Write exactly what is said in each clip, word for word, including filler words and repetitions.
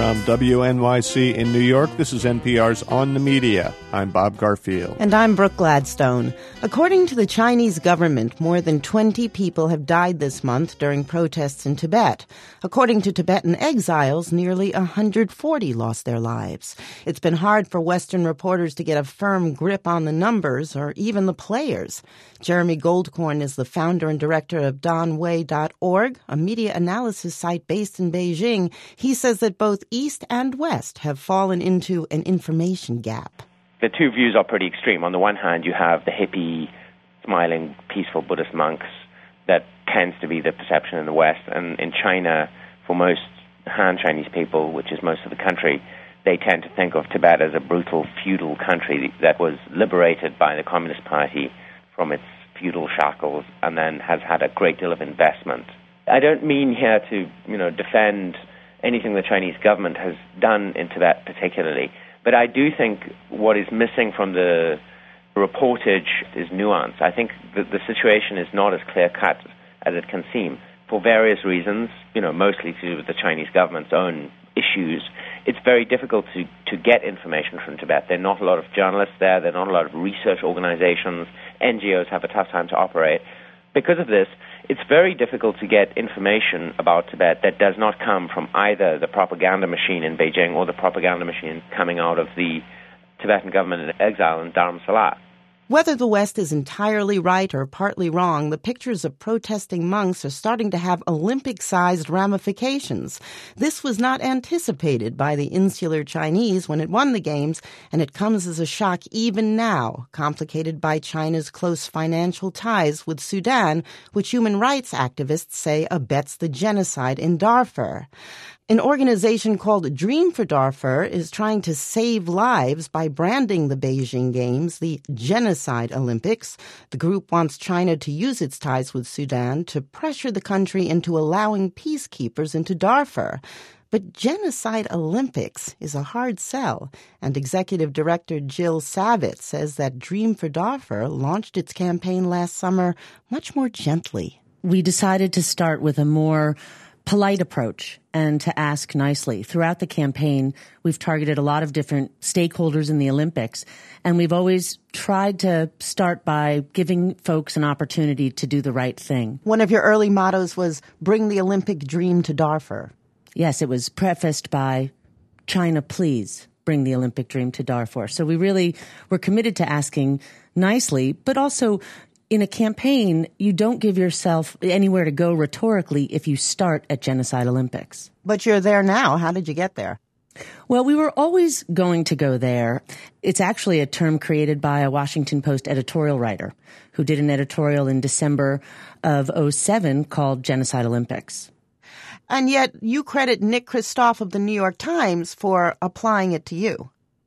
From W N Y C in New York, this is N P R's On the Media. I'm Bob Garfield. And I'm Brooke Gladstone. According to the Chinese government, more than twenty people have died this month during protests in Tibet. According to Tibetan exiles, nearly one hundred forty lost their lives. It's been hard for Western reporters to get a firm grip on the numbers or even the players. Jeremy Goldkorn is the founder and director of Danwei dot org, a media analysis site based in Beijing. He says that both East and West have fallen into an information gap. The two views are pretty extreme. On the one hand, you have the hippie, smiling, peaceful Buddhist monks. That tends to be the perception in the West. And in China, for most Han Chinese people, which is most of the country, they tend to think of Tibet as a brutal feudal country that was liberated by the Communist Party from its feudal shackles and then has had a great deal of investment. I don't mean here to, you know, defend anything the Chinese government has done in Tibet particularly, but I do think what is missing from the reportage is nuance. I think that the situation is not as clear-cut as it can seem for various reasons, you know, mostly to do with the Chinese government's own issues. It's very difficult to, to get information from Tibet. There are not a lot of journalists there. There are not a lot of research organizations. N G Os have a tough time to operate. Because of this, it's very difficult to get information about Tibet that does not come from either the propaganda machine in Beijing or the propaganda machine coming out of the Tibetan government in exile in Dharamsala. Whether the West is entirely right or partly wrong, the pictures of protesting monks are starting to have Olympic-sized ramifications. This was not anticipated by the insular Chinese when it won the Games, and it comes as a shock even now, complicated by China's close financial ties with Sudan, which human rights activists say abets the genocide in Darfur. An organization called Dream for Darfur is trying to save lives by branding the Beijing Games the Genocide Olympics. The group wants China to use its ties with Sudan to pressure the country into allowing peacekeepers into Darfur. But Genocide Olympics is a hard sell, and Executive Director Jill Savitz says that Dream for Darfur launched its campaign last summer much more gently. We decided to start with a more polite approach and to ask nicely. Throughout the campaign, we've targeted a lot of different stakeholders in the Olympics, and we've always tried to start by giving folks an opportunity to do the right thing. One of your early mottos was, bring the Olympic dream to Darfur. Yes, it was prefaced by, China, please bring the Olympic dream to Darfur. So we really were committed to asking nicely, but also in a campaign, you don't give yourself anywhere to go rhetorically if you start at Genocide Olympics. But you're there now. How did you get there? Well, we were always going to go there. It's actually a term created by a Washington Post editorial writer who did an editorial in December of oh seven called Genocide Olympics. And yet you credit Nick Kristof of the New York Times for applying it to you.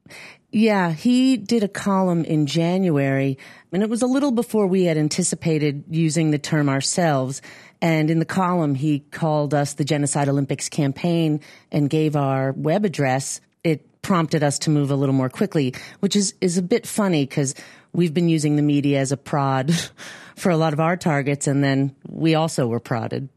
Yeah, he did a column in January, and it was a little before we had anticipated using the term ourselves. And in the column, he called us the Genocide Olympics campaign and gave our web address. It prompted us to move a little more quickly, which is, is a bit funny because we've been using the media as a prod for a lot of our targets, and then we also were prodded.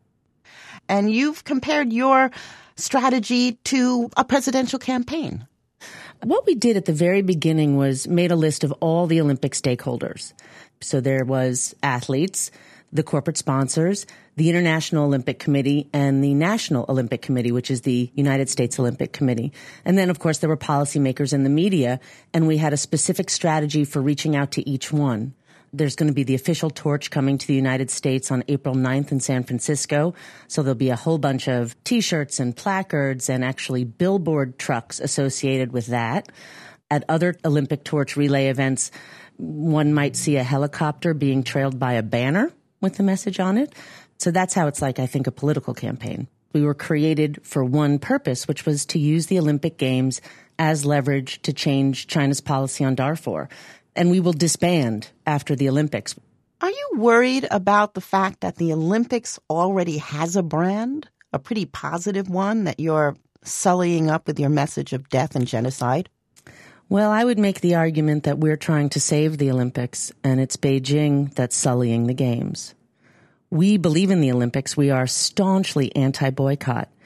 And you've compared your strategy to a presidential campaign. What we did at the very beginning was made a list of all the Olympic stakeholders. So there was athletes, the corporate sponsors, the International Olympic Committee, and the National Olympic Committee, which is the United States Olympic Committee. And then, of course, there were policymakers in the media, and we had a specific strategy for reaching out to each one. There's going to be the official torch coming to the United States on April ninth in San Francisco. So there'll be a whole bunch of T-shirts and placards and actually billboard trucks associated with that. At other Olympic torch relay events, one might see a helicopter being trailed by a banner with the message on it. So that's how it's like, I think, a political campaign. We were created for one purpose, which was to use the Olympic Games as leverage to change China's policy on Darfur. And we will disband after the Olympics. Are you worried about the fact that the Olympics already has a brand, a pretty positive one, that you're sullying up with your message of death and genocide? Well, I would make the argument that we're trying to save the Olympics, and it's Beijing that's sullying the Games. We believe in the Olympics. We are staunchly anti-boycott.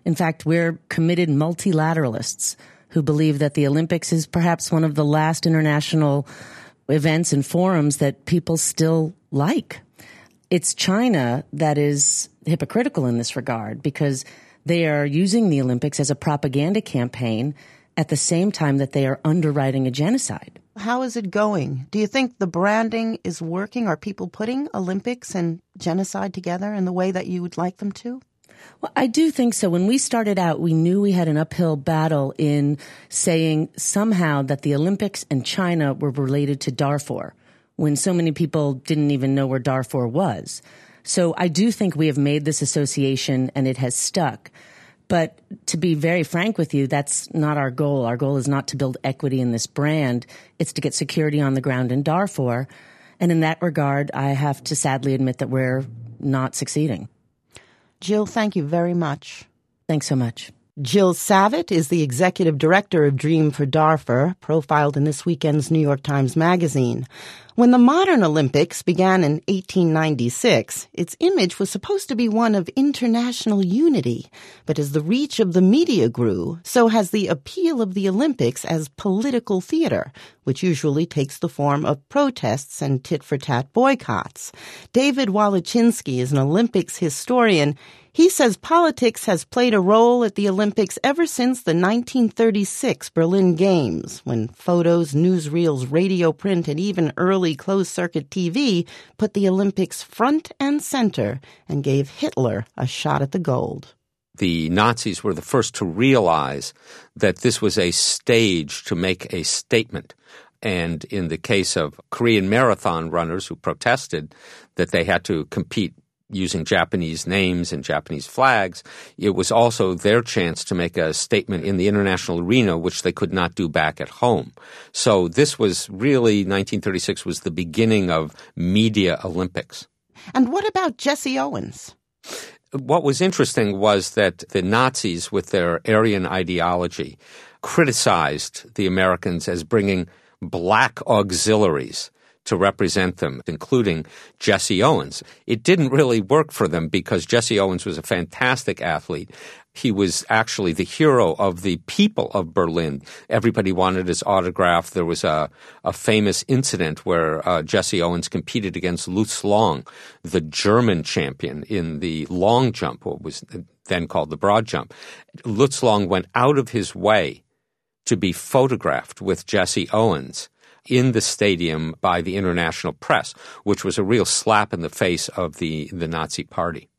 In fact, we're committed multilateralists who believe that the Olympics is perhaps one of the last international events and forums that people still like. It's China that is hypocritical in this regard because they are using the Olympics as a propaganda campaign at the same time that they are underwriting a genocide. How is it going? Do you think the branding is working? Are people putting Olympics and genocide together in the way that you would like them to? Well, I do think so. When we started out, we knew we had an uphill battle in saying somehow that the Olympics and China were related to Darfur, when so many people didn't even know where Darfur was. So I do think we have made this association and it has stuck. But to be very frank with you, that's not our goal. Our goal is not to build equity in this brand. It's to get security on the ground in Darfur. And in that regard, I have to sadly admit that we're not succeeding. Jill, thank you very much. Thanks so much. Jill Savitt is the executive director of Dream for Darfur, profiled in this weekend's New York Times Magazine. When the modern Olympics began in eighteen ninety-six, its image was supposed to be one of international unity. But as the reach of the media grew, so has the appeal of the Olympics as political theater, which usually takes the form of protests and tit-for-tat boycotts. David Walachinsky is an Olympics historian. He says politics has played a role at the Olympics ever since the nineteen thirty-six Berlin Games, when photos, newsreels, radio print, and even early closed-circuit T V put the Olympics front and center and gave Hitler a shot at the gold. The Nazis were the first to realize that this was a stage to make a statement. And in the case of Korean marathon runners who protested that they had to compete using Japanese names and Japanese flags, it was also their chance to make a statement in the international arena, which they could not do back at home. So this was really, nineteen thirty-six was the beginning of media Olympics. And what about Jesse Owens? What was interesting was that the Nazis, with their Aryan ideology, criticized the Americans as bringing black auxiliaries to represent them, including Jesse Owens. It didn't really work for them because Jesse Owens was a fantastic athlete. He was actually the hero of the people of Berlin. Everybody wanted his autograph. There was a, a famous incident where uh, Jesse Owens competed against Lutz Long, the German champion in the long jump, what was then called the broad jump. Lutz Long went out of his way to be photographed with Jesse Owens in the stadium by the international press, which was a real slap in the face of the, the Nazi party.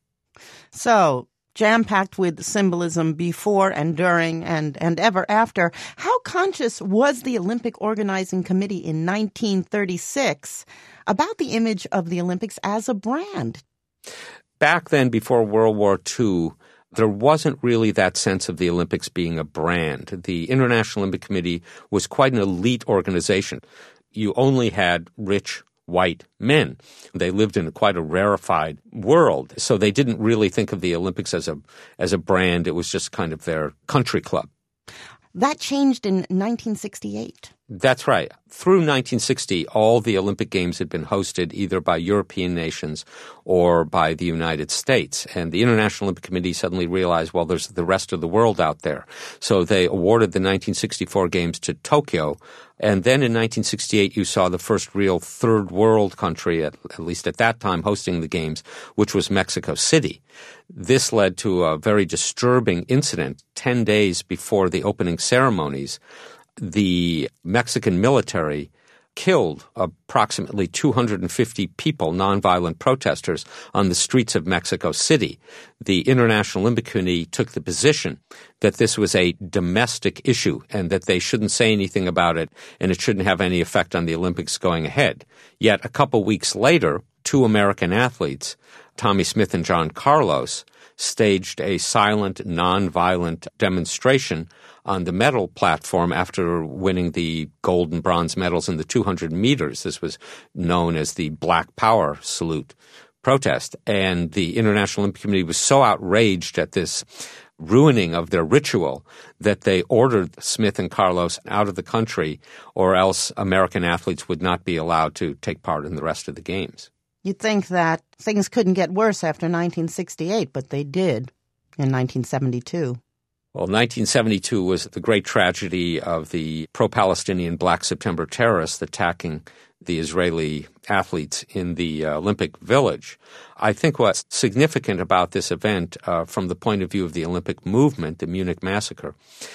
So, jam-packed with symbolism before and during and, and ever after, how conscious was the Olympic Organizing Committee in nineteen thirty-six about the image of the Olympics as a brand? Back then, before World War Two, there wasn't really that sense of the Olympics being a brand. The International Olympic Committee was quite an elite organization. You only had rich white men. They lived in quite a rarefied world, so they didn't really think of the Olympics as a as a brand. It was just kind of their country club. That changed in nineteen sixty-eight. That's right. Through nineteen sixty, all the Olympic Games had been hosted either by European nations or by the United States. And the International Olympic Committee suddenly realized, well, there's the rest of the world out there. So they awarded the nineteen sixty-four Games to Tokyo. And then in nineteen sixty-eight, you saw the first real third world country, at, at least at that time, hosting the Games, which was Mexico City. This led to a very disturbing incident. Ten days before the opening ceremonies, the Mexican military killed approximately two hundred fifty people, nonviolent protesters, on the streets of Mexico City. The International Olympic Committee took the position that this was a domestic issue and that they shouldn't say anything about it and it shouldn't have any effect on the Olympics going ahead. Yet a couple weeks later, two American athletes, Tommie Smith and John Carlos, staged a silent, nonviolent demonstration on the medal platform after winning the gold and bronze medals in the two hundred meters. This was known as the Black Power salute protest. And the International Olympic Committee was so outraged at this ruining of their ritual that they ordered Smith and Carlos out of the country, or else American athletes would not be allowed to take part in the rest of the games. You'd think that things couldn't get worse after nineteen sixty-eight, but they did. in nineteen seventy-two. Well, nineteen seventy-two was the great tragedy of the pro-Palestinian Black September terrorists attacking the Israeli athletes in the uh, Olympic Village. I think what's significant about this event uh, from the point of view of the Olympic movement, the Munich massacre,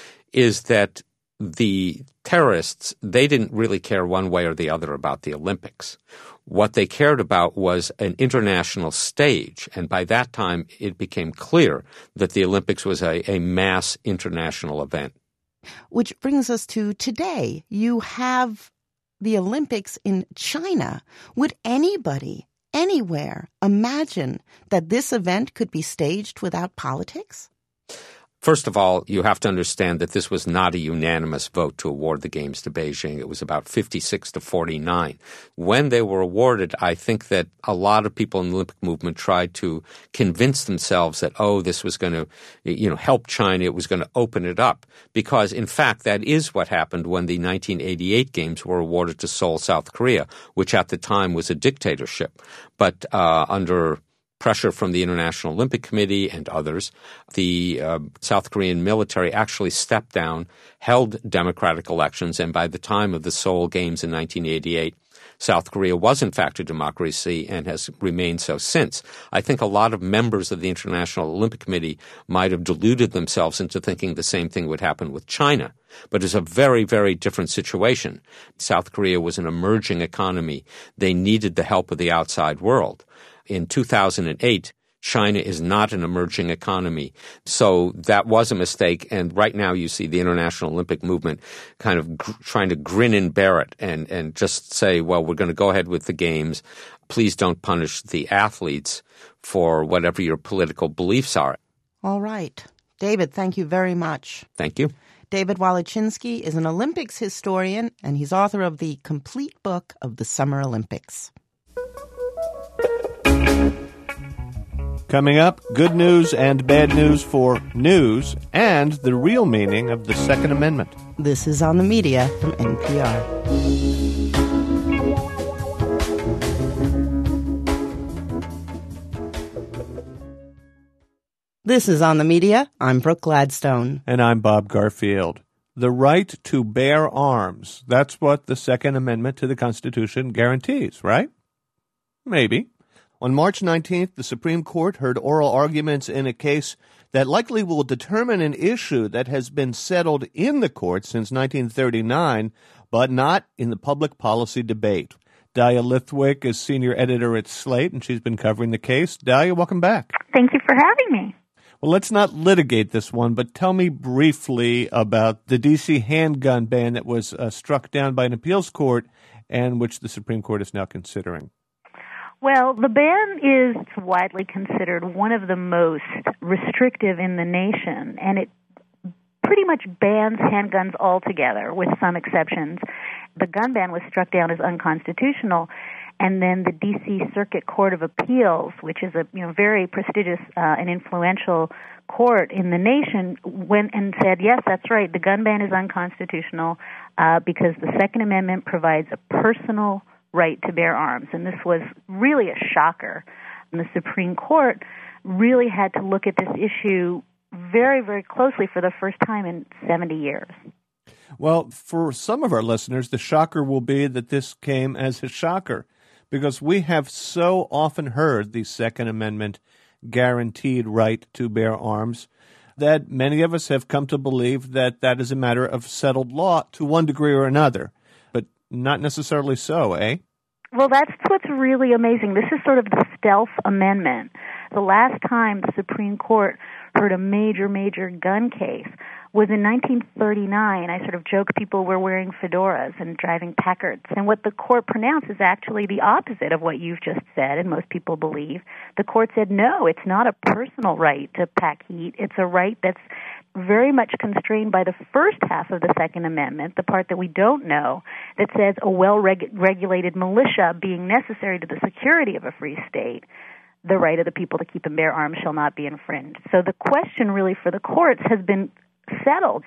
is that the terrorists, they didn't really care one way or the other about the Olympics. What they cared about was an international stage, and by that time it became clear that the Olympics was a, a mass international event. Which brings us to today. You have the Olympics in China. Would anybody, anywhere, imagine that this event could be staged without politics? First of all, you have to understand that this was not a unanimous vote to award the Games to Beijing. It was about fifty-six to forty-nine. When they were awarded, I think that a lot of people in the Olympic movement tried to convince themselves that, oh, this was going to, you know, help China. It was going to open it up. Because, in fact, that is what happened when the nineteen eighty-eight Games were awarded to Seoul, South Korea, which at the time was a dictatorship. But uh, under pressure from the International Olympic Committee and others, the uh, South Korean military actually stepped down, held democratic elections, and by the time of the Seoul Games in nineteen eighty-eight, South Korea was in fact a democracy and has remained so since. I think a lot of members of the International Olympic Committee might have deluded themselves into thinking the same thing would happen with China. But it's a very, very different situation. South Korea was an emerging economy. They needed the help of the outside world. In two thousand eight, China is not an emerging economy. So that was a mistake. And right now you see the International Olympic movement kind of gr- trying to grin and bear it and, and just say, well, we're going to go ahead with the games. Please don't punish the athletes for whatever your political beliefs are. All right. David, thank you very much. Thank you. David Walachinsky is an Olympics historian, and he's author of the complete book of the Summer Olympics. Coming up, good news and bad news for news and the real meaning of the Second Amendment. This is On the Media from N P R. This is On the Media. I'm Brooke Gladstone. And I'm Bob Garfield. The right to bear arms. That's what the Second Amendment to the Constitution guarantees, right? Maybe. On March nineteenth, the Supreme Court heard oral arguments in a case that likely will determine an issue that has been settled in the court since nineteen thirty-nine, but not in the public policy debate. Dahlia Lithwick is senior editor at Slate, and she's been covering the case. Dahlia, welcome back. Thank you for having me. Well, let's not litigate this one, but tell me briefly about the D C handgun ban that was uh, struck down by an appeals court and which the Supreme Court is now considering. Well, the ban is widely considered one of the most restrictive in the nation, and it pretty much bans handguns altogether, with some exceptions. The gun ban was struck down as unconstitutional, and then the D C Circuit Court of Appeals, which is a you know very prestigious uh, and influential court in the nation, went and said, yes, that's right, the gun ban is unconstitutional uh, because the Second Amendment provides a personal right to bear arms. And this was really a shocker. And the Supreme Court really had to look at this issue very, very closely for the first time in seventy years. Well, for some of our listeners, the shocker will be that this came as a shocker, because we have so often heard the Second Amendment guaranteed right to bear arms that many of us have come to believe that that is a matter of settled law to one degree or another. But not necessarily so, eh? Well, that's what's really amazing. This is sort of the stealth amendment. The last time the Supreme Court heard a major, major gun case was in nineteen thirty-nine. I sort of joke people were wearing fedoras and driving Packards. And what the court pronounced is actually the opposite of what you've just said, and most people believe. The court said, no, it's not a personal right to pack heat. It's a right that's very much constrained by the first half of the Second Amendment, the part that we don't know, that says a well-regulated militia being necessary to the security of a free state, the right of the people to keep and bear arms shall not be infringed. So the question really for the courts has been settled.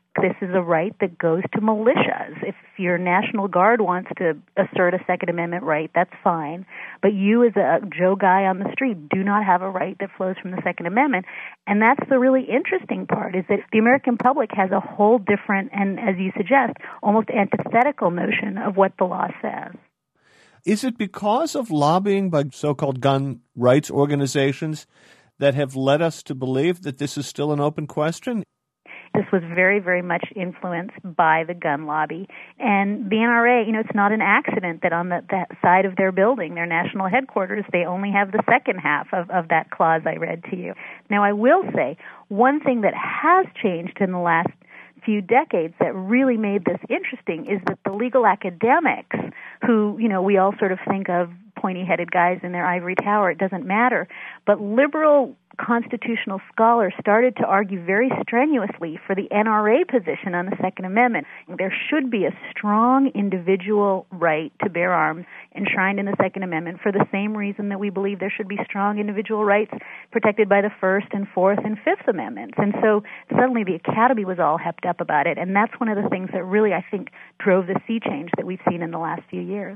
this is a right that goes to militias. If your National Guard wants to assert a Second Amendment right, that's fine. But you as a Joe Guy on the street do not have a right that flows from the Second Amendment. And that's the really interesting part, is that the American public has a whole different and, as you suggest, almost antithetical notion of what the law says. Is it because of lobbying by so-called gun rights organizations that have led us to believe that this is still an open question? This was very, very much influenced by the gun lobby. And the N R A, you know, it's not an accident that on the that side of their building, their national headquarters, they only have the second half of, of that clause I read to you. Now, I will say, one thing that has changed in the last few decades that really made this interesting is that the legal academics, who, you know, we all sort of think of pointy-headed guys in their ivory tower, it doesn't matter, but liberal constitutional scholars started to argue very strenuously for the N R A position on the Second Amendment. There should be a strong individual right to bear arms enshrined in the Second Amendment for the same reason that we believe there should be strong individual rights protected by the First and Fourth and Fifth Amendments. And so suddenly the Academy was all hepped up about it, and that's one of the things that really, I think, drove the sea change that we've seen in the last few years.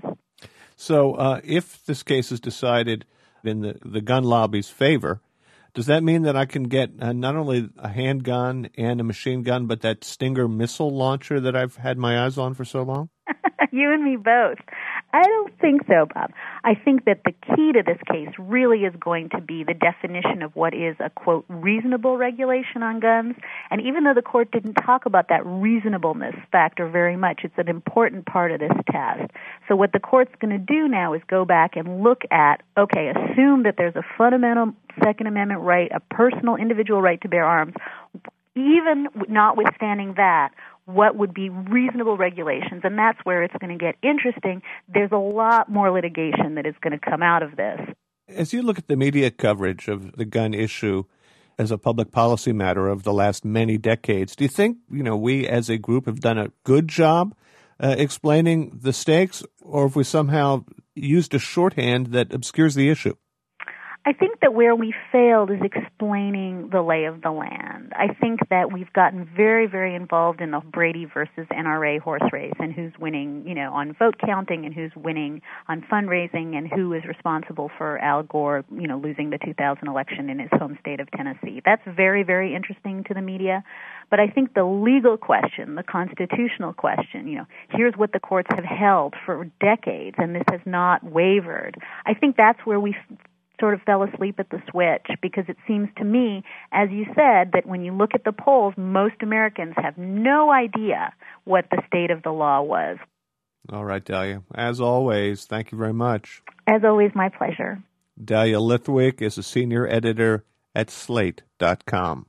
So uh, if this case is decided in the, the gun lobby's favor, does that mean that I can get uh, not only a handgun and a machine gun, but that Stinger missile launcher that I've had my eyes on for so long? You and me both. I don't think so, Bob. I think that the key to this case really is going to be the definition of what is a, quote, reasonable regulation on guns. And even though the court didn't talk about that reasonableness factor very much, it's an important part of this test. So what the court's going to do now is go back and look at, okay, assume that there's a fundamental Second Amendment right, a personal individual right to bear arms. Even notwithstanding that, what would be reasonable regulations? And that's where it's going to get interesting. There's a lot more litigation that is going to come out of this. As you look at the media coverage of the gun issue as a public policy matter of the last many decades, do you think, you know, we as a group have done a good job uh, explaining the stakes, or have we somehow used a shorthand that obscures the issue? I think that where we failed is explaining the lay of the land. I think that we've gotten very, very involved in the Brady versus N R A horse race and who's winning, you know, on vote counting and who's winning on fundraising and who is responsible for Al Gore, you know, losing the two thousand election in his home state of Tennessee. That's very, very interesting to the media. But I think the legal question, the constitutional question, you know, here's what the courts have held for decades and this has not wavered. I think that's where we sort of fell asleep at the switch, because it seems to me, as you said, that when you look at the polls, most Americans have no idea what the state of the law was. All right, Dahlia. As always, thank you very much. As always, my pleasure. Dahlia Lithwick is a senior editor at slate dot com.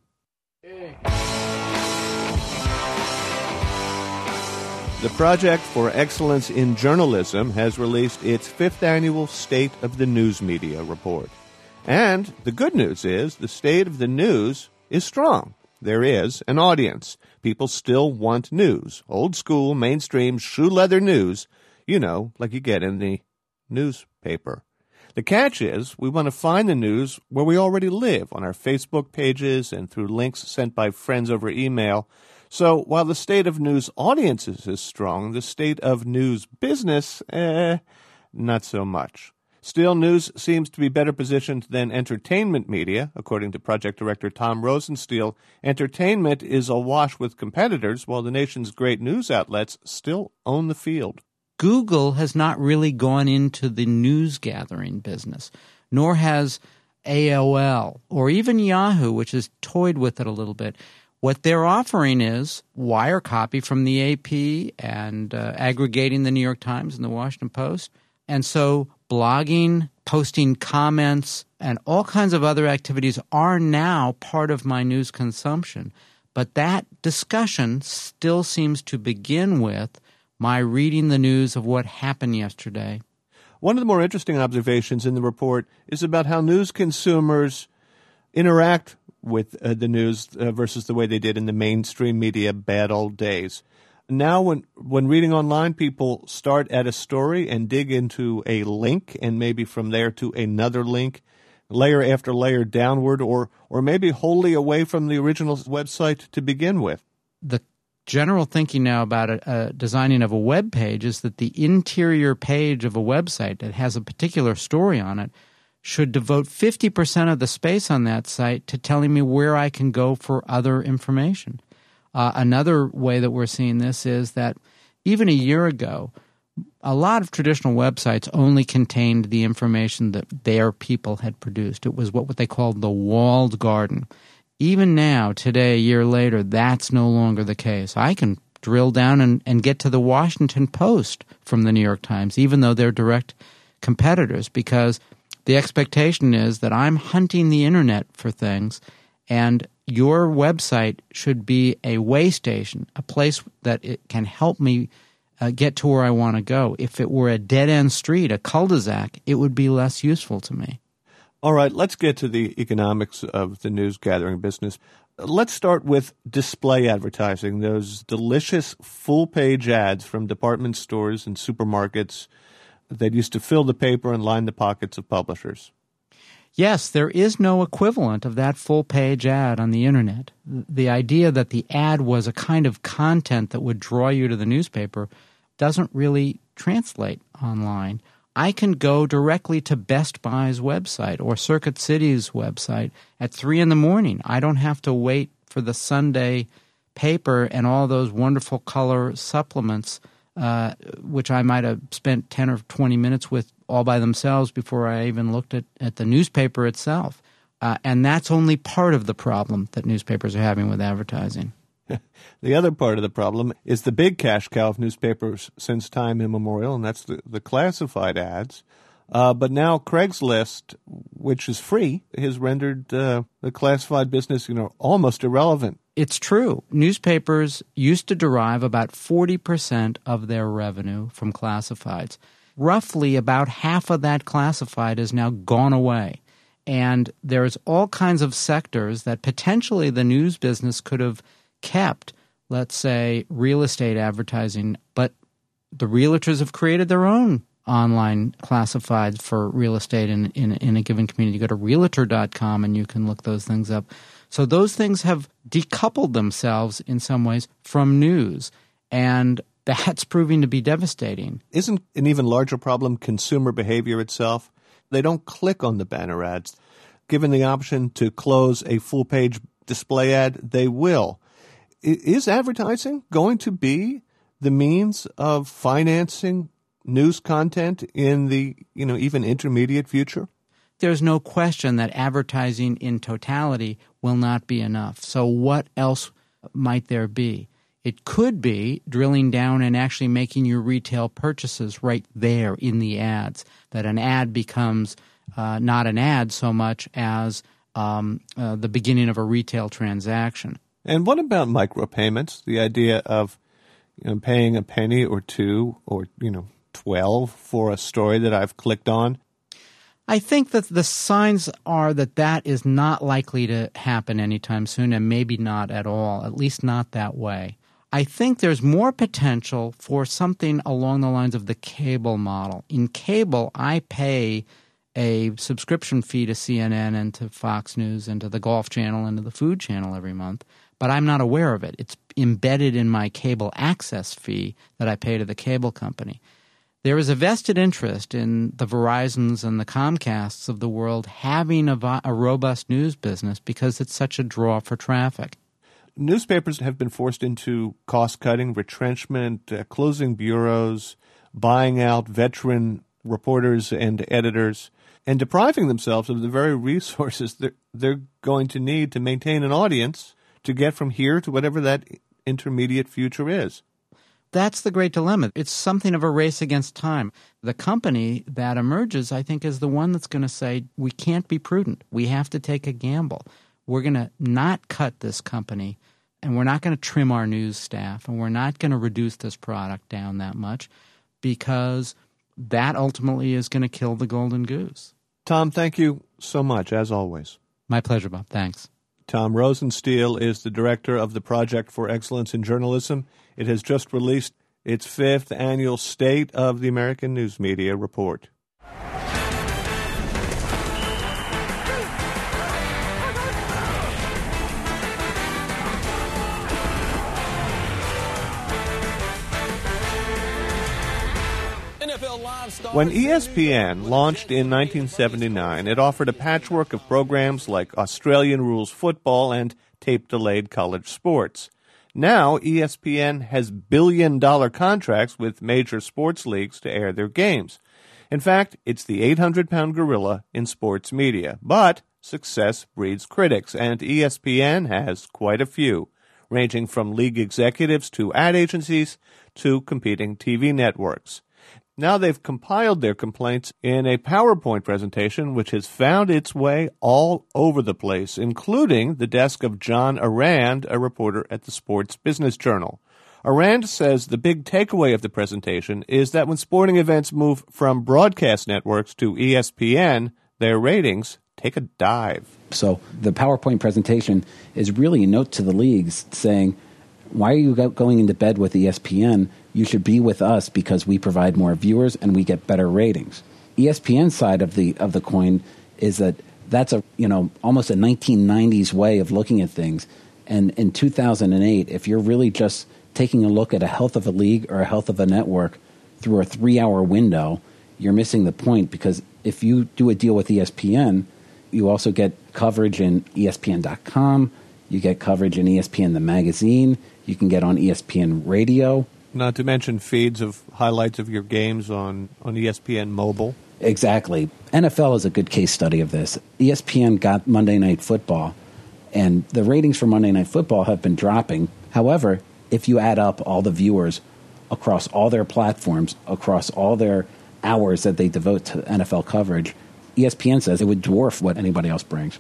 The Project for Excellence in Journalism has released its fifth annual State of the News Media report. And the good news is the state of the news is strong. There is an audience. People still want news. Old school, mainstream, shoe leather news, you know, like you get in the newspaper. The catch is we want to find the news where we already live, on our Facebook pages and through links sent by friends over email. So while the state of news audiences is strong, the state of news business, eh, not so much. Still, news seems to be better positioned than entertainment media. According to project director Tom Rosenstiel, entertainment is awash with competitors, while the nation's great news outlets still own the field. Google has not really gone into the news gathering business, nor has A O L or even Yahoo, which has toyed with it a little bit. What they're offering is wire copy from the A P and uh, aggregating the New York Times and the Washington Post. And so blogging, posting comments, and all kinds of other activities are now part of my news consumption. But that discussion still seems to begin with my reading the news of what happened yesterday. One of the more interesting observations in the report is about how news consumers interact with uh, the news uh, versus the way they did in the mainstream media bad old days. Now when when reading online, people start at a story and dig into a link, and maybe from there to another link, layer after layer downward, or or maybe wholly away from the original website to begin with. The general thinking now about a, a designing of a web page is that the interior page of a website that has a particular story on it should devote fifty percent of the space on that site to telling me where I can go for other information. Uh, another way that we're seeing this is that even a year ago, a lot of traditional websites only contained the information that their people had produced. It was what they called the walled garden. Even now, today, a year later, that's no longer the case. I can drill down and, and get to the Washington Post from the New York Times, even though they're direct competitors, because the expectation is that I'm hunting the internet for things, and your website should be a way station, a place that it can help me uh, get to where I want to go. If it were a dead-end street, a cul-de-sac, it would be less useful to me. All right, let's get to the economics of the news gathering business. Let's start with display advertising, those delicious full-page ads from department stores and supermarkets that used to fill the paper and line the pockets of publishers. Yes, there is no equivalent of that full-page ad on the internet. The idea that the ad was a kind of content that would draw you to the newspaper doesn't really translate online. I can go directly to Best Buy's website or Circuit City's website at three in the morning. I don't have to wait for the Sunday paper and all those wonderful color supplements, uh, which I might have spent ten or twenty minutes with all by themselves before I even looked at, at the newspaper itself. Uh, and that's only part of the problem that newspapers are having with advertising. The other part of the problem is the big cash cow of newspapers since time immemorial, and that's the, the classified ads. Uh, but now Craigslist, which is free, has rendered uh, the classified business, you know, almost irrelevant. It's true. Newspapers used to derive about forty percent of their revenue from classifieds. Roughly about half of that classified has now gone away. And there's all kinds of sectors that potentially the news business could have kept, let's say, real estate advertising, but the realtors have created their own online classifieds for real estate in, in, in a given community. You go to realtor dot com and you can look those things up. So those things have decoupled themselves in some ways from news, and that's proving to be devastating. Isn't an even larger problem consumer behavior itself? They don't click on the banner ads. Given the option to close a full-page display ad, they will. Is advertising going to be the means of financing news content in the, you know, even intermediate future? There's no question that advertising in totality will not be enough. So what else might there be? It could be drilling down and actually making your retail purchases right there in the ads, that an ad becomes uh, not an ad so much as um, uh, the beginning of a retail transaction. And what about micropayments? The idea of, you know, paying a penny or two or, you know, twelve for a story that I've clicked on? I think that the signs are that that is not likely to happen anytime soon, and maybe not at all, at least not that way. I think there's more potential for something along the lines of the cable model. In cable, I pay a subscription fee to C N N and to Fox News and to the Golf Channel and to the Food Channel every month, but I'm not aware of it. It's embedded in my cable access fee that I pay to the cable company. There is a vested interest in the Verizons and the Comcasts of the world having a, a robust news business because it's such a draw for traffic. Newspapers have been forced into cost-cutting, retrenchment, uh, closing bureaus, buying out veteran reporters and editors, and depriving themselves of the very resources that they're going to need to maintain an audience to get from here to whatever that intermediate future is. That's the great dilemma. It's something of a race against time. The company that emerges, I think, is the one that's going to say, we can't be prudent. We have to take a gamble. We're going to not cut this company, and we're not going to trim our news staff, and we're not going to reduce this product down that much, because that ultimately is going to kill the golden goose. Tom, thank you so much, as always. My pleasure, Bob. Thanks. Tom Rosenstiel is the director of the Project for Excellence in Journalism. It has just released its fifth annual State of the American News Media report. When E S P N launched in nineteen seventy-nine, it offered a patchwork of programs like Australian rules football and tape-delayed college sports. Now, E S P N has billion-dollar contracts with major sports leagues to air their games. In fact, it's the eight hundred pound gorilla in sports media. But success breeds critics, and E S P N has quite a few, ranging from league executives to ad agencies to competing T V networks. Now they've compiled their complaints in a PowerPoint presentation which has found its way all over the place, including the desk of John Arand, a reporter at the Sports Business Journal. Arand says the big takeaway of the presentation is that when sporting events move from broadcast networks to E S P N, their ratings take a dive. So the PowerPoint presentation is really a note to the leagues saying, why are you going into bed with E S P N? You should be with us because we provide more viewers and we get better ratings. E S P N's side of the of the coin is that that's a you know almost a nineteen nineties way of looking at things. And in two thousand eight, if you're really just taking a look at a health of a league or a health of a network through a three-hour window, you're missing the point, because if you do a deal with E S P N, you also get coverage in E S P N dot com, you get coverage in E S P N the magazine, you can get on E S P N radio. Not to mention feeds of highlights of your games on, on E S P N Mobile. Exactly. N F L is a good case study of this. E S P N got Monday Night Football, and the ratings for Monday Night Football have been dropping. However, if you add up all the viewers across all their platforms, across all their hours that they devote to N F L coverage, E S P N says it would dwarf what anybody else brings.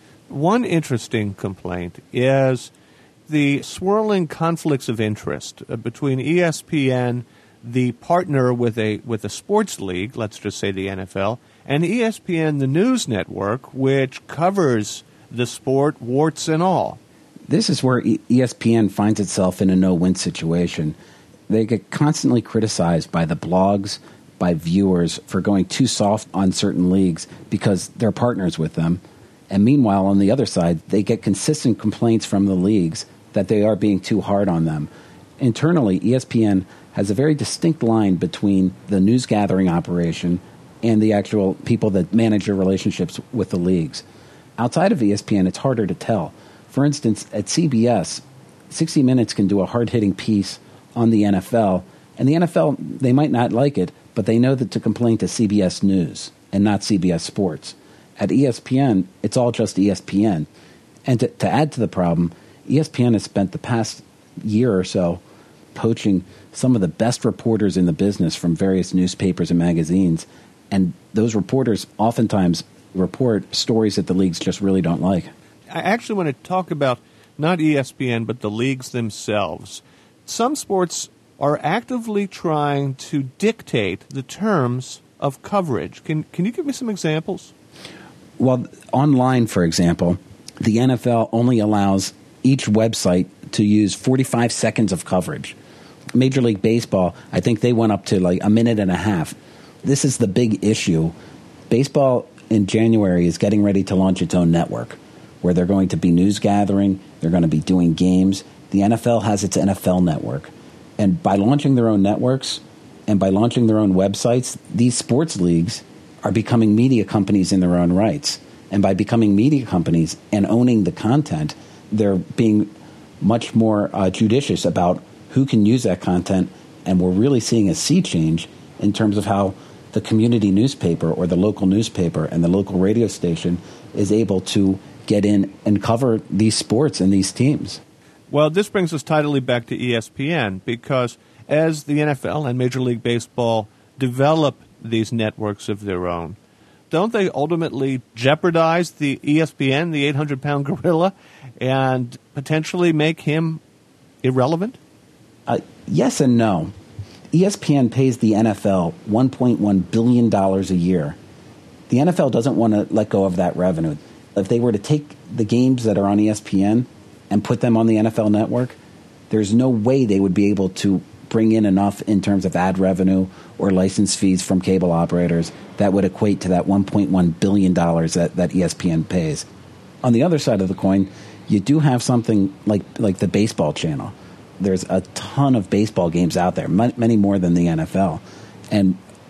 One interesting complaint is the swirling conflicts of interest between E S P N, the partner with a with a sports league, let's just say the N F L, and E S P N, the news network, which covers the sport, warts and all. This is where E S P N finds itself in a no-win situation. They get constantly criticized by the blogs, by viewers, for going too soft on certain leagues because they're partners with them. And meanwhile, on the other side, they get consistent complaints from the leagues that they are being too hard on them. Internally, E S P N has a very distinct line between the news gathering operation and the actual people that manage their relationships with the leagues. Outside of E S P N, it's harder to tell. For instance, at C B S, sixty minutes can do a hard-hitting piece on the N F L, and the N F L, they might not like it, but they know that to complain to C B S News and not C B S Sports. At E S P N, it's all just E S P N. And to, to add to the problem, E S P N has spent the past year or so poaching some of the best reporters in the business from various newspapers and magazines, and those reporters oftentimes report stories that the leagues just really don't like. I actually want to talk about not E S P N, but the leagues themselves. Some sports are actively trying to dictate the terms of coverage. Can can you give me some examples? Well, online, for example, the N F L only allows each website to use forty-five seconds of coverage. Major League Baseball, I think they went up to like a minute and a half. This is the big issue. Baseball in January is getting ready to launch its own network, where they're going to be news gathering, they're going to be doing games. The N F L has its N F L network. And by launching their own networks and by launching their own websites, these sports leagues are becoming media companies in their own rights. And by becoming media companies and owning the content, they're being much more uh, judicious about who can use that content. And we're really seeing a sea change in terms of how the community newspaper or the local newspaper and the local radio station is able to get in and cover these sports and these teams. Well, this brings us tidily back to E S P N, because as the N F L and Major League Baseball develop these networks of their own, don't they ultimately jeopardize the E S P N, the eight hundred pound gorilla, and potentially make him irrelevant? Uh, yes and no. E S P N pays the N F L one point one billion dollars a year. The N F L doesn't want to let go of that revenue. If they were to take the games that are on E S P N and put them on the N F L network, there's no way they would be able to bring in enough in terms of ad revenue or license fees from cable operators that would equate to that one point one billion dollars that, that E S P N pays. On the other side of the coin, you do have something like like the baseball channel. There's a ton of baseball games out there, many more than the N F L. And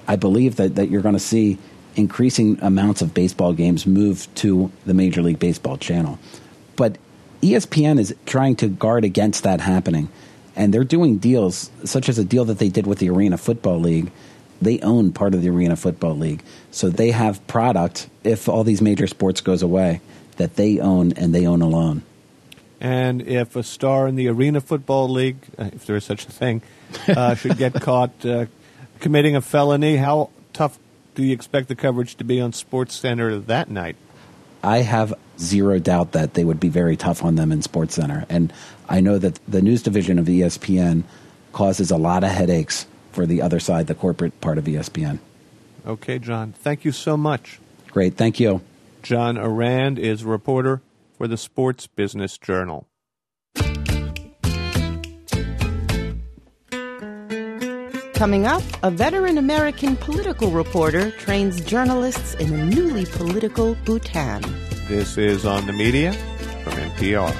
I believe that, that you're going to see increasing amounts of baseball games move to the Major League Baseball channel. But E S P N is trying to guard against that happening. And they're doing deals, such as a deal that they did with the Arena Football League. They own part of the Arena Football League. So they have product, if all these major sports goes away, that they own and they own alone. And if a star in the Arena Football League, if there is such a thing, uh, should get caught uh, committing a felony, how tough do you expect the coverage to be on SportsCenter that night? I have zero doubt that they would be very tough on them in SportsCenter. And I know that the news division of E S P N causes a lot of headaches for the other side, the corporate part of E S P N. Okay, John. Thank you so much. Great. Thank you. John Ourand is a reporter for the Sports Business Journal. Coming up, a veteran American political reporter trains journalists in a newly political Bhutan. This is On the Media from N P R.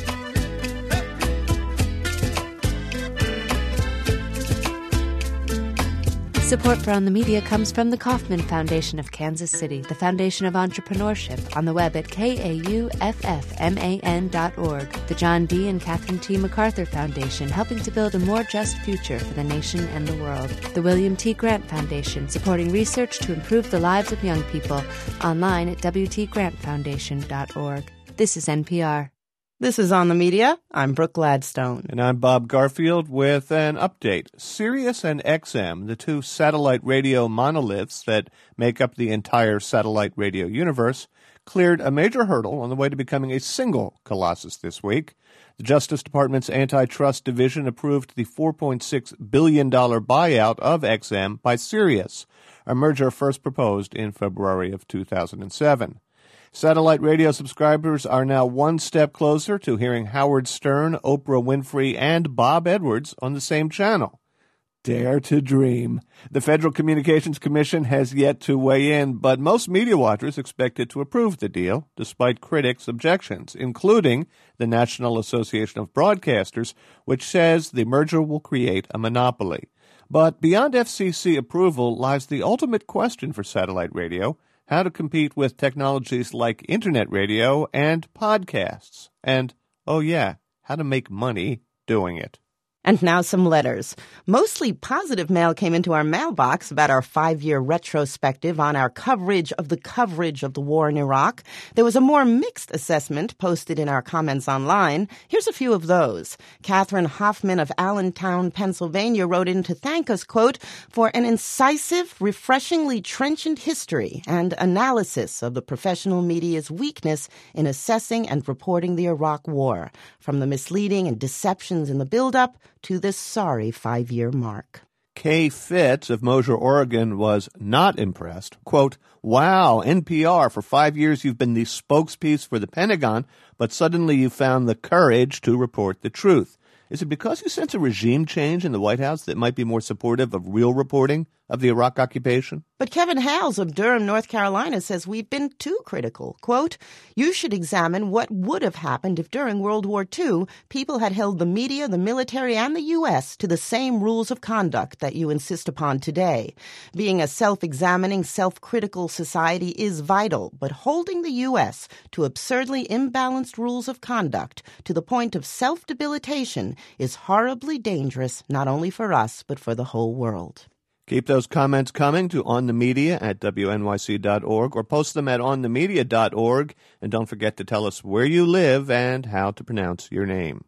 Support for On the Media comes from the Kauffman Foundation of Kansas City, the foundation of entrepreneurship, on the web at K A U F F M A N dot org. The John D. and Catherine T. MacArthur Foundation, helping to build a more just future for the nation and the world. The William T. Grant Foundation, supporting research to improve the lives of young people, online at W T grant foundation dot org. This is N P R. This is On the Media. I'm Brooke Gladstone. And I'm Bob Garfield with an update. Sirius and X M, the two satellite radio monoliths that make up the entire satellite radio universe, cleared a major hurdle on the way to becoming a single colossus this week. The Justice Department's Antitrust Division approved the four point six billion dollars buyout of X M by Sirius, a merger first proposed in February of two thousand seven. Satellite radio subscribers are now one step closer to hearing Howard Stern, Oprah Winfrey, and Bob Edwards on the same channel. Dare to dream. The Federal Communications Commission has yet to weigh in, but most media watchers expect it to approve the deal, despite critics' objections, including the National Association of Broadcasters, which says the merger will create a monopoly. But beyond F C C approval lies the ultimate question for satellite radio: how to compete with technologies like internet radio and podcasts. And, oh yeah, how to make money doing it. And now some letters. Mostly positive mail came into our mailbox about our five-year retrospective on our coverage of the coverage of the war in Iraq. There was a more mixed assessment posted in our comments online. Here's a few of those. Catherine Hoffman of Allentown, Pennsylvania, wrote in to thank us, quote, for an incisive, refreshingly trenchant history and analysis of the professional media's weakness in assessing and reporting the Iraq war, from the misleading and deceptions in the buildup to this sorry five-year mark. Kay Fitz of Mosier, Oregon, was not impressed. Quote, wow, N P R, for five years you've been the spokespiece for the Pentagon, but suddenly you found the courage to report the truth. Is it because you sense a regime change in the White House that might be more supportive of real reporting of the Iraq occupation? But Kevin Hales of Durham, North Carolina, says we've been too critical. Quote, you should examine what would have happened if during World War Two people had held the media, the military, and the U S to the same rules of conduct that you insist upon today. Being a self-examining, self-critical society is vital, but holding the U S to absurdly imbalanced rules of conduct to the point of self-debilitation is horribly dangerous, not only for us, but for the whole world. Keep those comments coming to onthemedia at W N Y C dot org or post them at on the media dot org. And don't forget to tell us where you live and how to pronounce your name.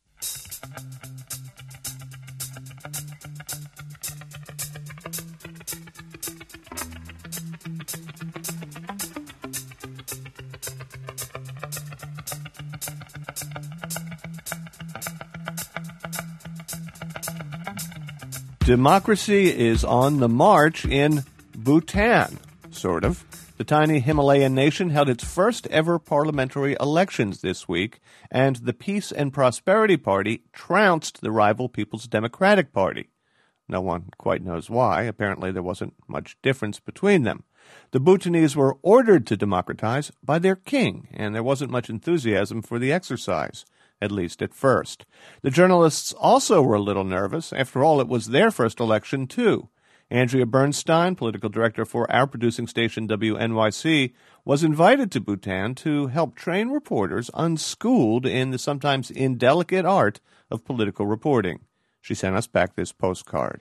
Democracy is on the march in Bhutan, sort of. The tiny Himalayan nation held its first ever parliamentary elections this week, and the Peace and Prosperity Party trounced the rival People's Democratic Party. No one quite knows why. Apparently there wasn't much difference between them. The Bhutanese were ordered to democratize by their king, and there wasn't much enthusiasm for the exercise, at least at first. The journalists also were a little nervous. After all, it was their first election, too. Andrea Bernstein, political director for our producing station W N Y C, was invited to Bhutan to help train reporters unschooled in the sometimes indelicate art of political reporting. She sent us back this postcard.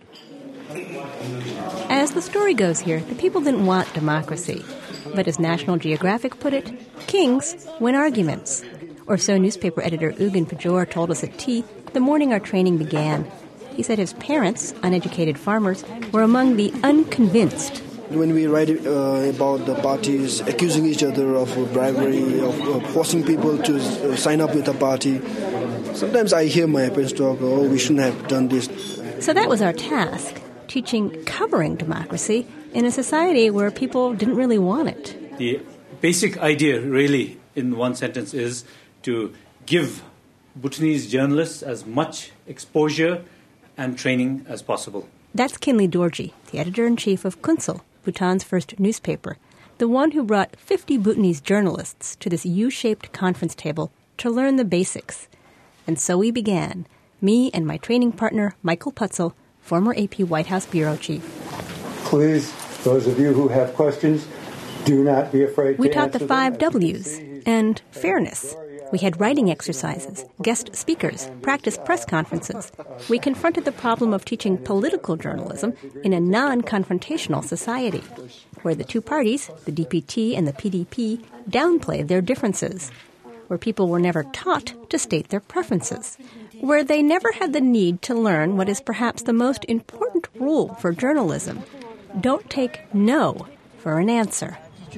As the story goes here, the people didn't want democracy. But as National Geographic put it, kings win arguments. Or so newspaper editor Ugin Pajor told us at tea the morning our training began. He said his parents, uneducated farmers, were among the unconvinced. When we write uh, about the parties accusing each other of bribery, of uh, forcing people to uh, sign up with a party, sometimes I hear my parents talk, oh, we shouldn't have done this. So that was our task, teaching covering democracy in a society where people didn't really want it. The basic idea, really, in one sentence, is to give Bhutanese journalists as much exposure and training as possible. That's Kinley Dorji, the editor-in-chief of Kunsel, Bhutan's first newspaper, the one who brought fifty Bhutanese journalists to this U-shaped conference table to learn the basics. And so we began, me and my training partner, Michael Putzel, former A P White House bureau chief. Please, those of you who have questions, do not be afraid we to taught the answer five them. W's and fairness. We had writing exercises, guest speakers, practice press conferences. We confronted the problem of teaching political journalism in a non-confrontational society, where the two parties, the D P T and the P D P, downplayed their differences, where people were never taught to state their preferences, where they never had the need to learn what is perhaps the most important rule for journalism. Don't take no for an answer.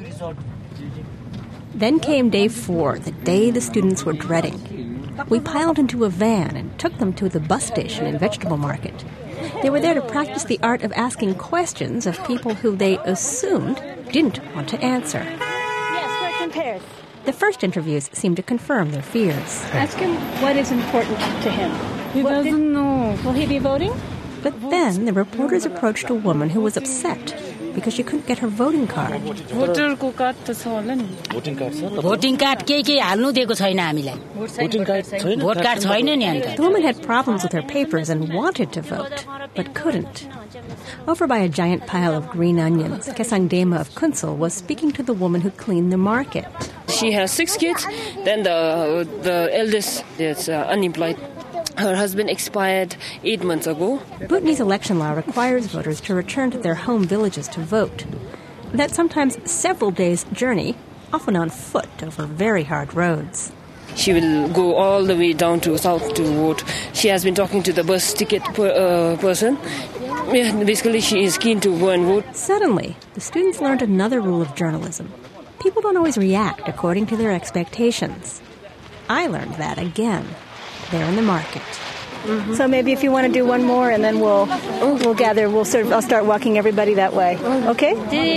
Then came day four, the day the students were dreading. We piled into a van and took them to the bus station and vegetable market. They were there to practice the art of asking questions of people who they assumed didn't want to answer. Yes, we're compared. The first interviews seemed to confirm their fears. Ask him what is important to him. He what doesn't did, know. Will he be voting? But then the reporters approached a woman who was upset because she couldn't get her voting card. Voter को card त छ होला नि. Voting card छ. Voting card केही केही हाल्नु दिएको छैन हामीलाई. Voting card छैन. Vote card छैन नि अन्त. The woman had problems with her papers and wanted to vote, but couldn't. Over by a giant pile of green onions, Kesang Dema of Kunsel was speaking to the woman who cleaned the market. She has six kids. Then the the eldest is uh, unemployed. Her husband expired eight months ago. Bhutanese election law requires voters to return to their home villages to vote. That's sometimes several days' journey, often on foot over very hard roads. She will go all the way down to south to vote. She has been talking to the bus ticket per, uh, person. Yeah, basically, she is keen to go and vote. Suddenly, the students learned another rule of journalism. People don't always react according to their expectations. I learned that again. There in the market. Mm-hmm. So maybe if you want to do one more, and then we'll we'll gather. We'll sort of. I'll start walking everybody that way. Okay.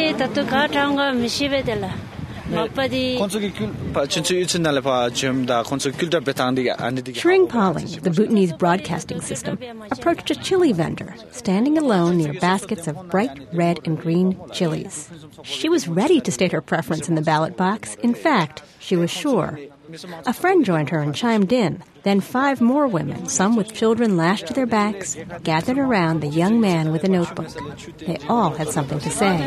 Shring Pauling of the Bhutanese broadcasting system approached a chili vendor standing alone near baskets of bright red and green chilies. She was ready to state her preference in the ballot box. In fact, she was sure. A friend joined her and chimed in. Then five more women, some with children lashed to their backs, gathered around the young man with a notebook. They all had something to say.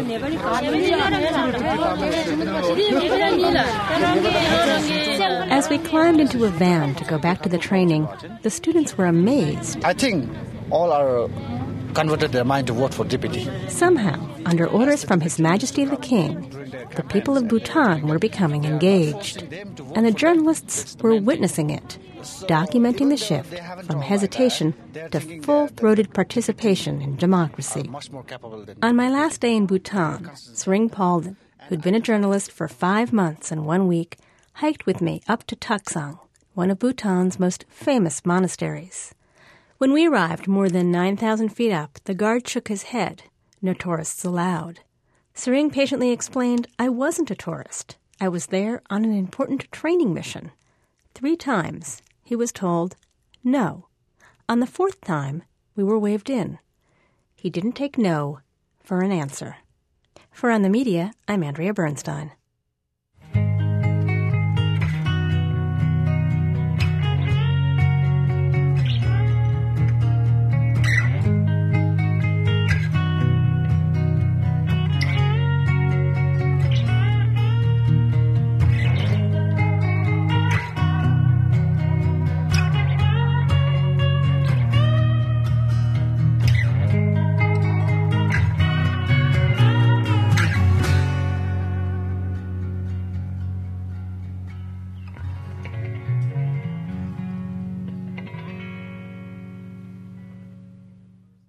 As we climbed into a van to go back to the training, the students were amazed. I think all are converted their mind to vote for deputy. Somehow, under orders from His Majesty the King, the people of Bhutan were becoming engaged, and the journalists were witnessing it, documenting the shift from hesitation to full-throated participation in democracy. On my last day in Bhutan, Sring Palden, who'd been a journalist for five months and one week, hiked with me up to Taksang, one of Bhutan's most famous monasteries. When we arrived more than nine thousand feet up, the guard shook his head. No tourists allowed. Sering patiently explained I wasn't a tourist. I was there on an important training mission. Three times he was told no. On the fourth time, we were waved in. He didn't take no for an answer. For On the Media, I'm Andrea Bernstein.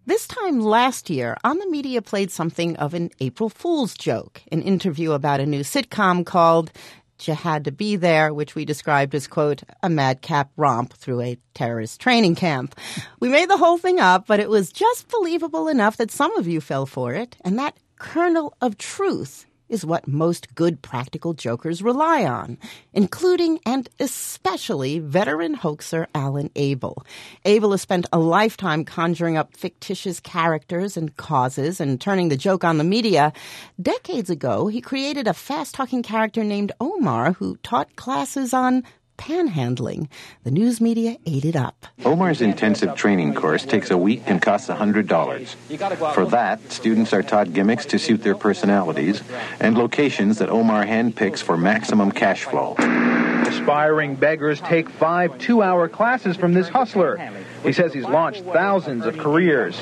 This time last year, On the Media played something of an April Fool's joke, an interview about a new sitcom called You Had to Be There, which we described as, quote, a madcap romp through a terrorist training camp. We made the whole thing up, but it was just believable enough that some of you fell for it, and that kernel of truth is what most good practical jokers rely on, including and especially veteran hoaxer Alan Abel. Abel has spent a lifetime conjuring up fictitious characters and causes and turning the joke on the media. Decades ago, he created a fast-talking character named Omar who taught classes on panhandling. The news media ate it up. Omar's intensive training course takes a week and costs one hundred dollars. For that, students are taught gimmicks to suit their personalities and locations that Omar handpicks for maximum cash flow. Aspiring beggars take five two-hour classes from this hustler. He says he's launched thousands of careers.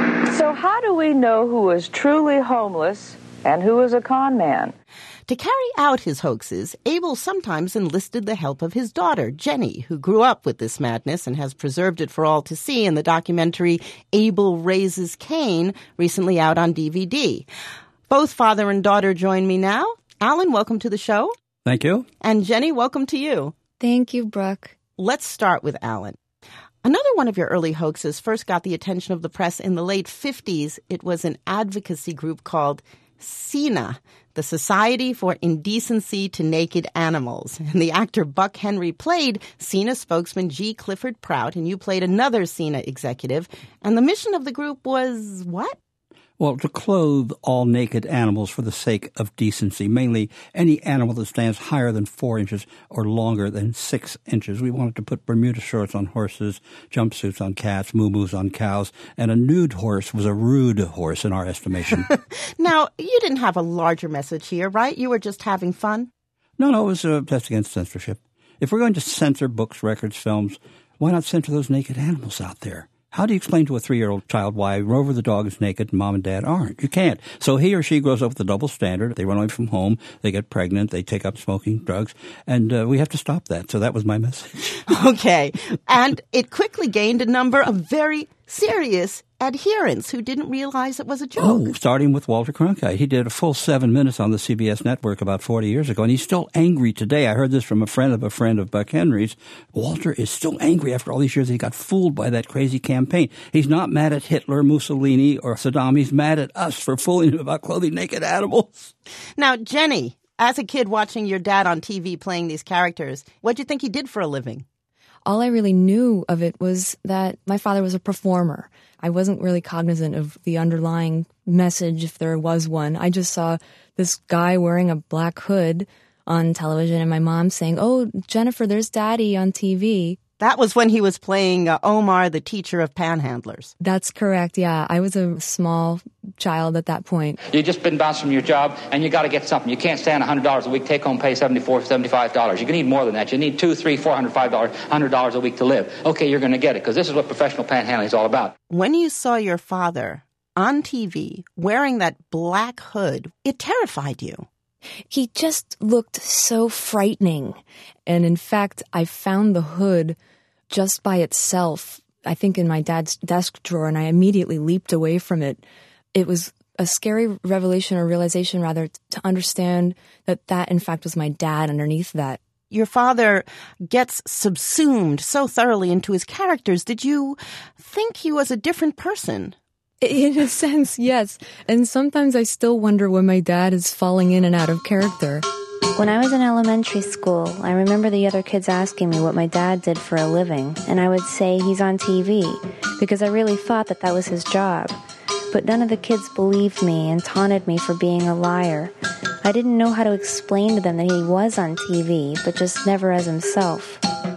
So how do we know who is truly homeless and who is a con man? To carry out his hoaxes, Abel sometimes enlisted the help of his daughter, Jenny, who grew up with this madness and has preserved it for all to see in the documentary Abel Raises Cain, recently out on D V D. Both father and daughter join me now. Alan, welcome to the show. Thank you. And Jenny, welcome to you. Thank you, Brooke. Let's start with Alan. Another one of your early hoaxes first got the attention of the press in the late fifties. It was an advocacy group called SINA, the Society for Indecency to Naked Animals. And the actor Buck Henry played SINA spokesman G. Clifford Prout, and you played another SINA executive. And the mission of the group was what? Well, to clothe all naked animals for the sake of decency, mainly any animal that stands higher than four inches or longer than six inches. We wanted to put Bermuda shorts on horses, jumpsuits on cats, moo-moos on cows, and a nude horse was a rude horse in our estimation. Now, you didn't have a larger message here, right? You were just having fun? No, no, it was a test against censorship. If we're going to censor books, records, films, why not censor those naked animals out there? How do you explain to a three-year-old child why Rover the dog is naked and mom and dad aren't? You can't. So he or she grows up with a double standard. They run away from home. They get pregnant. They take up smoking, drugs. And uh, we have to stop that. So that was my message. Okay. And it quickly gained a number of very serious adherents who didn't realize it was a joke. Oh, starting with Walter Cronkite. He did a full seven minutes on the C B S network about forty years ago, and he's still angry today. I heard this from a friend of a friend of Buck Henry's. Walter is still angry after all these years. He got fooled by that crazy campaign. He's not mad at Hitler, Mussolini, or Saddam. He's mad at us for fooling him about clothing naked animals. Now, Jenny, as a kid watching your dad on T V playing these characters, what do you think he did for a living? All I really knew of it was that my father was a performer. I wasn't really cognizant of the underlying message, if there was one. I just saw this guy wearing a black hood on television and my mom saying, "Oh, Jennifer, there's Daddy on T V." That was when he was playing uh, Omar, the teacher of panhandlers. That's correct, yeah. I was a small child at that point. You've just been bounced from your job, and you got to get something. You can't stand one hundred dollars a week, take-home pay seventy-four dollars, seventy-five dollars. You need more than that. You need two, three, four hundred, five dollars, one hundred dollars a week to live. Okay, you're going to get it, because this is what professional panhandling is all about. When you saw your father on T V wearing that black hood, it terrified you. He just looked so frightening. And in fact, I found the hood just by itself, I think in my dad's desk drawer, and I immediately leaped away from it. It was a scary revelation or realization, rather, to understand that that, in fact, was my dad underneath that. Your father gets subsumed so thoroughly into his characters. Did you think he was a different person? In a sense, yes. And sometimes I still wonder when my dad is falling in and out of character. When I was in elementary school, I remember the other kids asking me what my dad did for a living, and I would say he's on T V, because I really thought that that was his job. But none of the kids believed me and taunted me for being a liar. I didn't know how to explain to them that he was on T V, but just never as himself.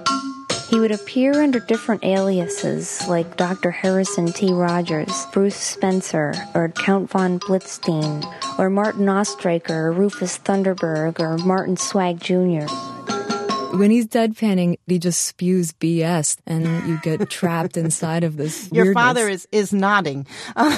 He would appear under different aliases, like Doctor Harrison T. Rogers, Bruce Spencer, or Count von Blitzstein, or Martin Ostreicher, or Rufus Thunderberg, or Martin Swag Junior When he's deadpanning, he just spews B S, and you get trapped inside of this Your weirdness. father is, is nodding.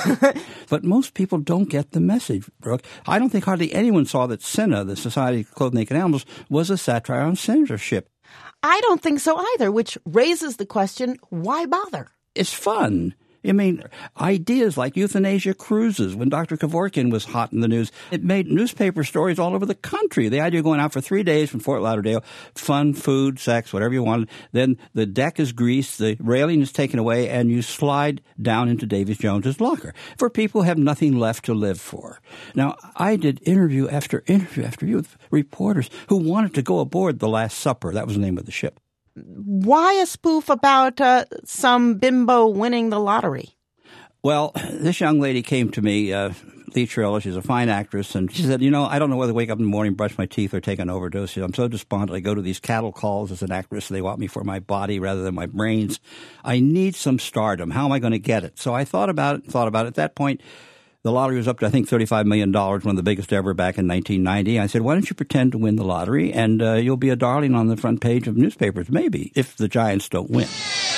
But most people don't get the message, Brooke. I don't think hardly anyone saw that SINA, the Society to Clothe Naked Animals, was a satire on censorship. I don't think so either, which raises the question, why bother? It's fun. I mean, ideas like euthanasia cruises, when Doctor Kevorkian was hot in the news, it made newspaper stories all over the country. The idea of going out for three days from Fort Lauderdale, fun, food, sex, whatever you wanted. Then the deck is greased, the railing is taken away, and you slide down into Davies Jones's locker for people who have nothing left to live for. Now, I did interview after interview after interview with reporters who wanted to go aboard the Last Supper. That was the name of the ship. Why a spoof about uh, some bimbo winning the lottery? Well, this young lady came to me, uh, Lee Trillo. She's a fine actress, and she said, you know, I don't know whether to wake up in the morning, brush my teeth, or take an overdose. I'm so despondent. I go to these cattle calls as an actress. They want me for my body rather than my brains. I need some stardom. How am I going to get it? So I thought about it, thought about it. At that point, the lottery was up to, I think, thirty-five million dollars, one of the biggest ever back in nineteen ninety. I said, why don't you pretend to win the lottery, and uh, you'll be a darling on the front page of newspapers, maybe, if the Giants don't win.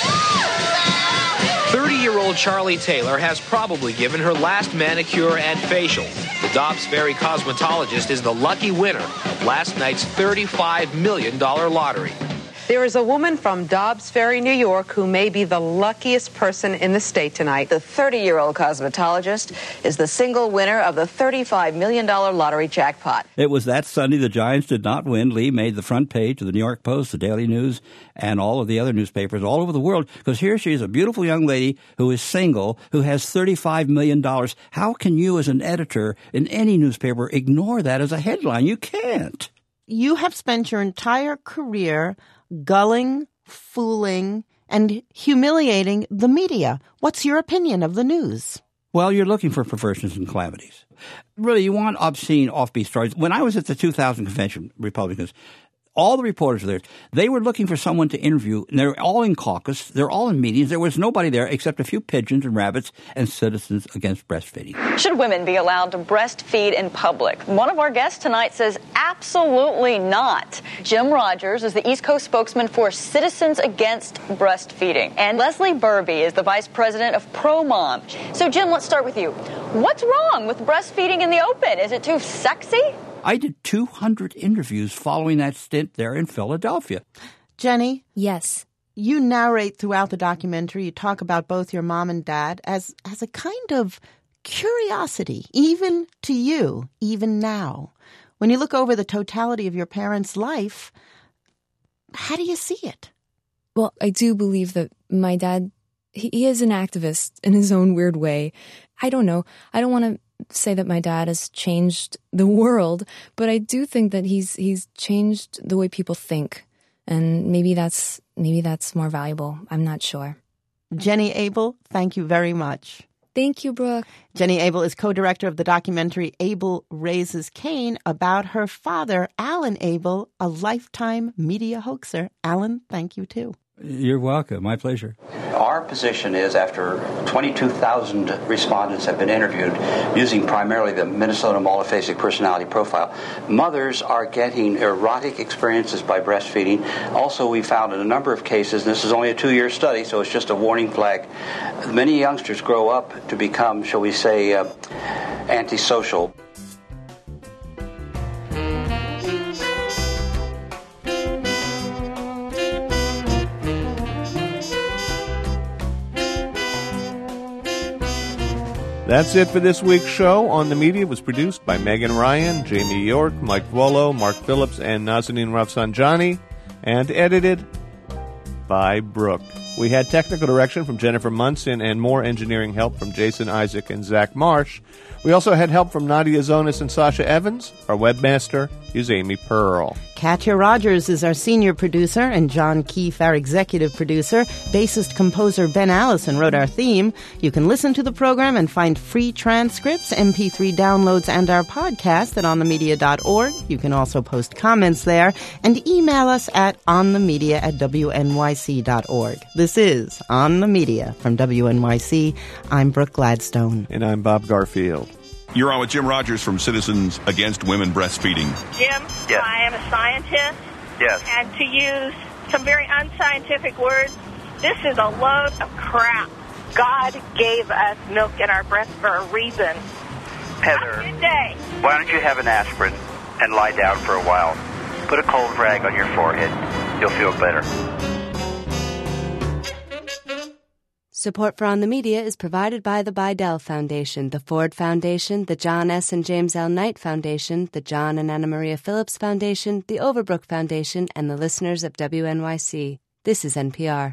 thirty-year-old Charlie Taylor has probably given her last manicure and facial. The Dobbs Ferry cosmetologist is the lucky winner of last night's thirty-five million dollars lottery. There is a woman from Dobbs Ferry, New York, who may be the luckiest person in the state tonight. The thirty-year-old cosmetologist is the single winner of the thirty-five million dollars lottery jackpot. It was that Sunday the Giants did not win. Lee made the front page of the New York Post, the Daily News, and all of the other newspapers all over the world, because here she is, a beautiful young lady who is single, who has thirty-five million dollars. How can you as an editor in any newspaper ignore that as a headline? You can't. You have spent your entire career gulling, fooling, and humiliating the media. What's your opinion of the news? Well, you're looking for perversions and calamities. Really, you want obscene, offbeat stories. When I was at the two thousand convention, Republicans, all the reporters were there. They were looking for someone to interview, and they're all in caucus. They're all in meetings. There was nobody there except a few pigeons and rabbits and Citizens Against Breastfeeding. Should women be allowed to breastfeed in public? One of our guests tonight says absolutely not. Jim Rogers is the East Coast spokesman for Citizens Against Breastfeeding. And Leslie Burby is the vice president of ProMom. So, Jim, let's start with you. What's wrong with breastfeeding in the open? Is it too sexy? I did two hundred interviews following that stint there in Philadelphia. Jenny? Yes. You narrate throughout the documentary, you talk about both your mom and dad as, as a kind of curiosity, even to you, even now. When you look over the totality of your parents' life, how do you see it? Well, I do believe that my dad, he, he is an activist in his own weird way. I don't know. I don't want to say that my dad has changed the world, but I do think that he's he's changed the way people think, and maybe that's maybe that's more valuable. I'm not sure. Jenny Abel, thank you very much. Thank you, Brooke. Jenny Abel is co-director of the documentary Abel Raises Cain about her father, Alan Abel, a lifetime media hoaxer. Alan, thank you too. You're welcome. My pleasure. Our position is, after twenty-two thousand respondents have been interviewed using primarily the Minnesota Multiphasic Personality Profile, mothers are getting erotic experiences by breastfeeding. Also, we found in a number of cases, and this is only a two-year study, so it's just a warning flag, many youngsters grow up to become, shall we say, uh, antisocial. That's it for this week's show. On the Media was produced by Megan Ryan, Jamie York, Mike Volo, Mark Phillips, and Nazanin Rafsanjani, and edited by Brooke. We had technical direction from Jennifer Munson and more engineering help from Jason Isaac and Zach Marsh. We also had help from Nadia Zonas and Sasha Evans. Our webmaster is Amy Pearl. Katya Rogers is our senior producer, and John Keefe, our executive producer. Bassist-composer Ben Allison wrote our theme. You can listen to the program and find free transcripts, M P three downloads, and our podcast at on the media dot org. You can also post comments there and email us at onthemedia at w n y c dot org. This is On the Media from W N Y C. I'm Brooke Gladstone. And I'm Bob Garfield. You're on with Jim Rogers from Citizens Against Women Breastfeeding. Jim, yes. I am a scientist. Yes. And to use some very unscientific words, this is a load of crap. God gave us milk in our breast for a reason. Heather, have a good day. Why don't you have an aspirin and lie down for a while? Put a cold rag on your forehead. You'll feel better. Support for On the Media is provided by the Bidell Foundation, the Ford Foundation, the John S. and James L. Knight Foundation, the John and Anna Maria Phillips Foundation, the Overbrook Foundation, and the listeners of W N Y C. This is N P R.